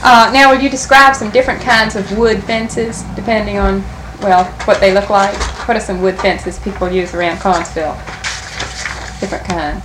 Now, will you describe some different kinds of wood fences, depending on, well, what they look like? What are some wood fences people use around Connesville? Different kinds.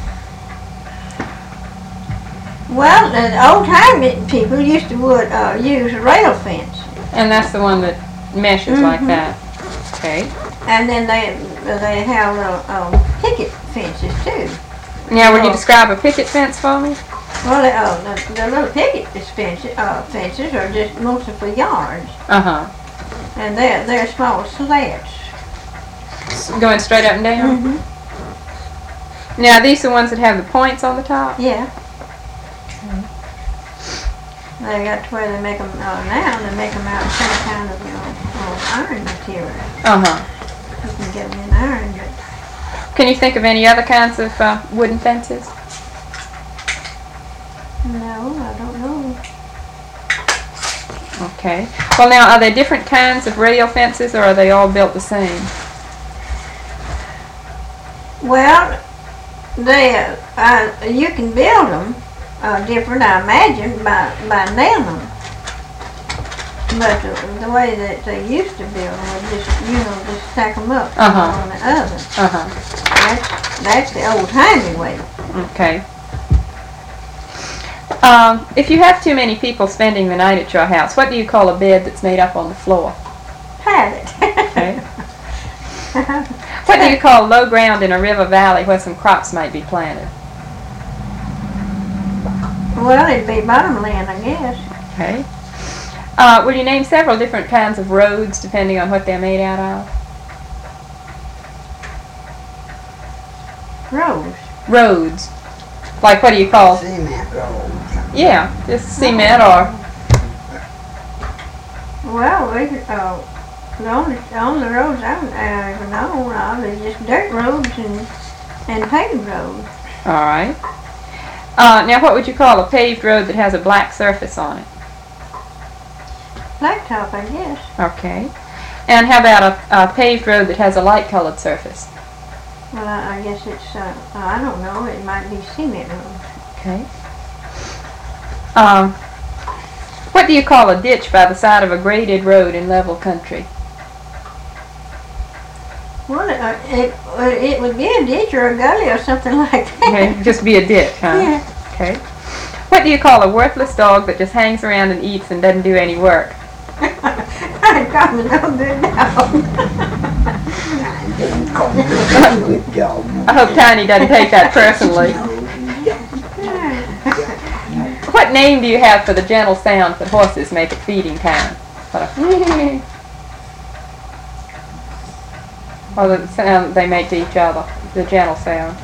Well, the old-time people used to use a rail fence. And that's the one that meshes like that. Okay. And then they have little picket fences too. Now, will you describe a picket fence for me? Well, the little picket fences are just mostly for yards. And they're small slats. Going straight up and down? Now, are these the ones that have the points on the top? Yeah. They got to where they make them now. They make them out of some kind of iron material. You can get them in iron. But can you think of any other kinds of wooden fences? No, I don't know. Okay. Well, now, are there different kinds of rail fences, or are they all built the same? Well, you can build them different, I imagine, by nailing them. But the way that they used to build them was just stack them up on the oven. That's the old-timey way. Okay. If you have too many people spending the night at your house, what do you call a bed that's made up on the floor? Pallet. Okay. What do you call low ground in a river valley where some crops might be planted? Well, it'd be bottomland, I guess. Okay. Will you name several different kinds of roads depending on what they're made out of? Roads. Roads. Like, what do you call? Cement roads. Yeah, just cement or... Well, the only roads I ever know of is just dirt roads and paved roads. All right. Now, what would you call a paved road that has a black surface on it? Blacktop, I guess. Okay. And how about a paved road that has a light-colored surface? Well, I guess it's, I don't know, it might be cement road. Okay. What do you call a ditch by the side of a graded road in level country? Well, it would be a ditch or a gully or something like that. Okay, just be a ditch, huh? Yeah. Okay. What do you call a worthless dog that just hangs around and eats and doesn't do any work? I'd call it no good dog. I hope Tiny doesn't take that personally. What name do you have for the gentle sounds that horses make at feeding time? Or the sound they make to each other, the gentle sound.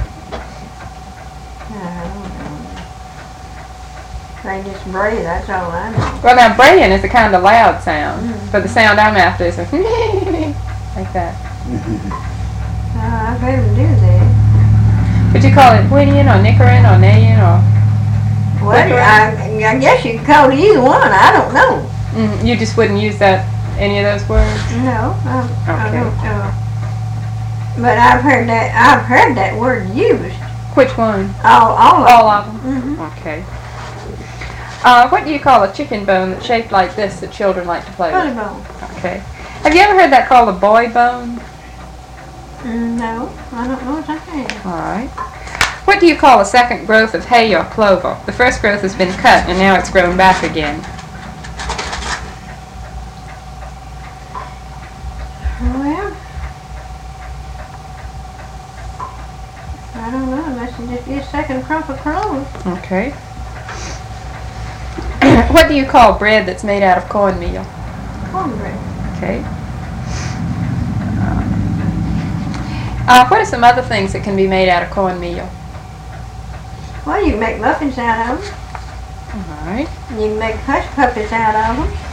They just bray, that's all I know. Well, now braying is a kind of loud sound, but the sound I'm after is like that. I've heard them do that. Would you call it whinnying or nickering or neighing or? Well, I guess you could call it either one. I don't know. You just wouldn't use any of those words? No, I Okay. don't. But I've heard that word used. Which one? All of them. Okay. What do you call a chicken bone that's shaped like this that children like to play Funny with? bone. Okay. Have you ever heard that called a boy bone? No, I don't know what I have. All right. What do you call a second growth of hay or clover? The first growth has been cut and now it's grown back again. Well, I don't know unless you just get a second crop of clover. Okay. What do you call bread that's made out of cornmeal? Cornbread. Okay. What are some other things that can be made out of cornmeal? Well, you can make muffins out of them. All right. You can make hush puppies out of them.